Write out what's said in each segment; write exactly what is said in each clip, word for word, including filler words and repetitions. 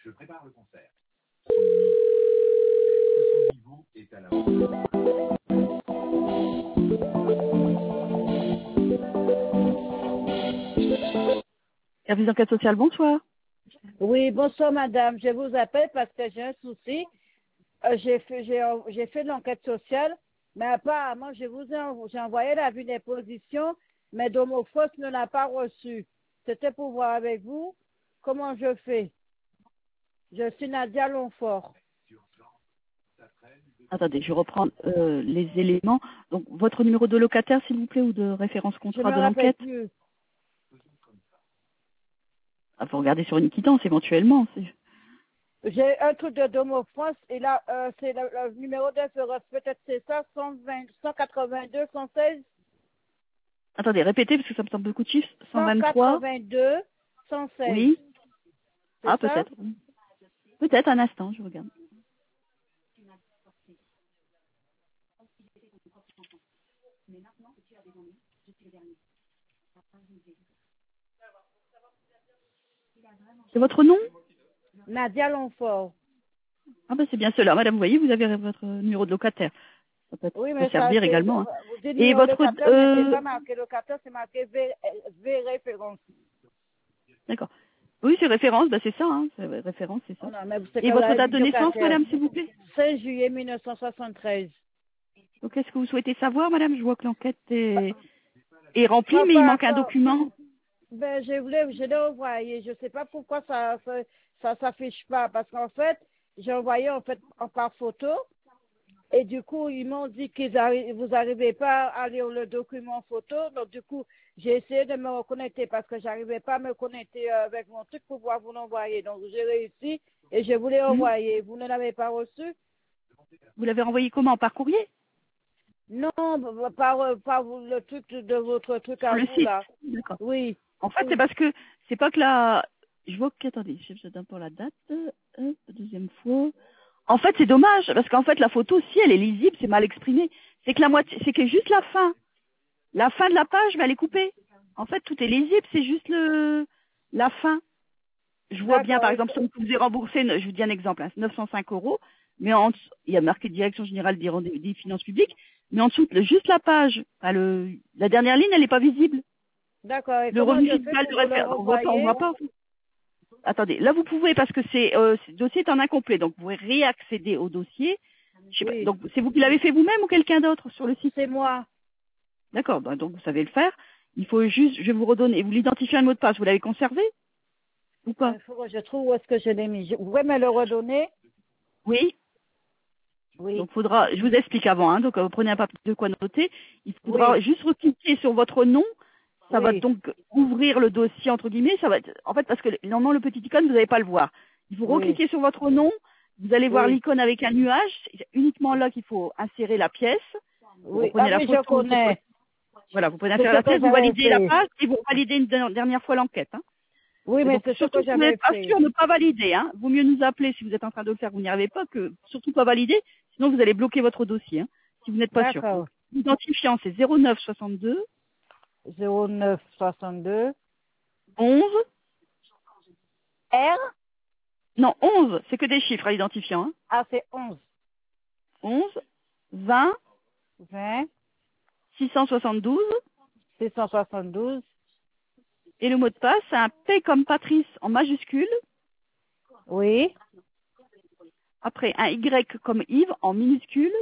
Service d'enquête sociale, bonsoir. Oui, bonsoir madame. Je vous appelle parce que j'ai un souci. Euh, j'ai fait, j'ai, j'ai fait de l'enquête sociale, mais apparemment, je vous ai, env- j'ai envoyé la vue des positions, mais Domofos ne l'a pas reçu. C'était pour voir avec vous comment je fais. Je suis Nadia Longfort. Attendez, je reprends euh, les éléments. Donc, votre numéro de locataire, s'il vous plaît, ou de référence Je contrat me de rappelle l'enquête. plus. Il faut regarder sur une quittance, éventuellement. c'est- J'ai un truc de Domofos et là, euh, c'est le, le numéro de référence. Peut-être c'est ça, cent vingt, cent quatre-vingt-deux, cent seize, Attendez, répétez, parce que ça me semble beaucoup de chiffres. cent cent vingt-trois. quatre-vingt-deux, cent seize. Oui. C'est Ah, ça? peut-être. Peut-être, un instant, je regarde. C'est votre nom? Nadia Longfort. Ah, ben c'est bien cela. Madame, vous voyez, vous avez votre numéro de locataire. Ça peut, Oui, peut mais ça, servir c'est, également. hein. vous dites Et numéro de votre... locataire, mais c'est Euh, pas marqué locataire, c'est marqué V, V référence. D'accord. Oui, c'est référence, bah c'est ça, hein. C'est- Référence, c'est Oh ça. non, mais c'est Et quand votre j'avais date dit de naissance, locataire. madame, s'il vous plaît? cinq juillet mille neuf cent soixante-treize. Donc, qu'est-ce que vous souhaitez savoir, madame? Je vois que l'enquête Bah, est, est remplie, par mais il par manque un rapport, document. ben, je voulais, je l'ai envoyé. Je sais pas pourquoi ça, ça, ça s'affiche pas. Parce qu'en fait, j'ai envoyé, en fait, en par photo. Et du coup, ils m'ont dit qu'ils arri- vous n'arrivez pas à lire le document photo. Donc, du coup, j'ai essayé de me reconnecter parce que j'arrivais pas à me connecter euh, avec mon truc pour pouvoir vous l'envoyer. Donc, j'ai réussi et je voulais Hmm. envoyer. Vous ne l'avez pas reçu? Vous l'avez renvoyé comment? Par courrier? Non, b- par, euh, par vous- le truc de votre truc Sur à le vous, site? là. D'accord. Oui. En fait, c'est parce que c'est pas que la... Je vois que... Attendez, je je donne pour la date. Hop, deuxième fois. En fait, c'est dommage, parce qu'en fait, la photo, si elle est lisible, c'est mal exprimé. C'est que la moitié... C'est que juste la fin. La fin de la page, mais elle est coupée. En fait, tout est lisible, c'est juste le la fin. Je vois bien, D'accord. par Et- exemple, si on vous est remboursé, je vous dis un exemple, hein, neuf cent cinq euros, mais en dessous- il y a marqué Direction Générale des, Rende- des Finances Publiques, mais en dessous, le- juste la page, enfin, le, la dernière ligne, elle n'est pas visible. D'accord. Et Le comment revenu je fais fiscal pour de vous le référence, on voit pas, on renvoyer? voit pas. Attendez, là vous pouvez, parce que c'est, euh, ce dossier est en incomplet, donc vous pouvez réaccéder au dossier. Je sais pas, Oui. donc c'est vous qui l'avez fait vous-même ou quelqu'un d'autre sur le site? C'est moi. D'accord, ben, donc vous savez le faire. Il faut juste, je vais vous redonner, vous l'identifiez un mot de passe, vous l'avez conservé ou pas? Il faut que je trouve où est-ce que je l'ai mis. Je- Vous pouvez me le redonner? Oui. Oui. Donc faudra, je vous explique avant, hein, donc euh, vous prenez un papier de quoi noter. Il faudra Oui. juste recliquer sur votre nom. Ça va Oui. donc ouvrir le dossier entre guillemets. Ça va, être- en fait, parce que normalement le petit icône vous n'allez pas le voir. Il faut Oui. recliquer sur votre nom. Vous allez voir Oui. l'icône avec un nuage. C'est uniquement là qu'il faut insérer la pièce. Vous Oui. Ah reprenez la oui, je photo. Sur votre- connais. voilà, vous pouvez C'est insérer ce la que pièce, vous j'avais validez la fait. page et vous validez une der- dernière fois l'enquête. Hein. Oui, Et mais donc c'est ce surtout que si vous n'êtes j'avais pas fait. sûr, ne pas valider. Hein. Vaut mieux nous appeler si vous êtes en train de le faire, vous n'y arrivez pas, que surtout pas valider, sinon vous allez bloquer votre dossier, hein, si vous n'êtes pas sûr. Donc D'accord. l'identifiant c'est zéro neuf soixante-deux zéro neuf soixante-deux. onze, R? non onze, c'est que des chiffres à l'identifiant. Hein. Ah, c'est onze. onze, vingt, vingt. six cent soixante-douze six cent soixante-douze. et le mot de passe c'est un P comme Patrice en majuscule, Oui. après un Y comme Yves en minuscule,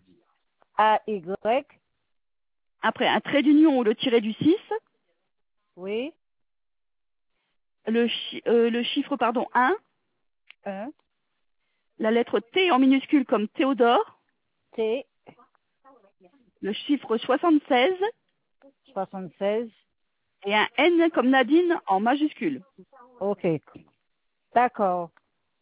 A, Y. après un trait d'union ou le tiret du six, Oui. le, chi- euh, le chiffre pardon un, un. la lettre T en minuscule comme Théodore, T. le chiffre soixante-seize soixante-seize. et un N comme Nadine en majuscule. OK. D'accord.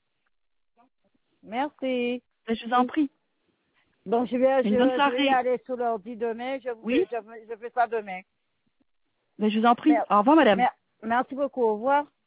Merci. Ben, je vous en prie. Donc, je vais, je, Une bonne je vais y soirée. aller sur l'ordi demain. Je, vous Oui, fais, je, je fais ça demain. ben, je vous en prie. Mer- Au revoir, madame. mer- Merci beaucoup. Au revoir.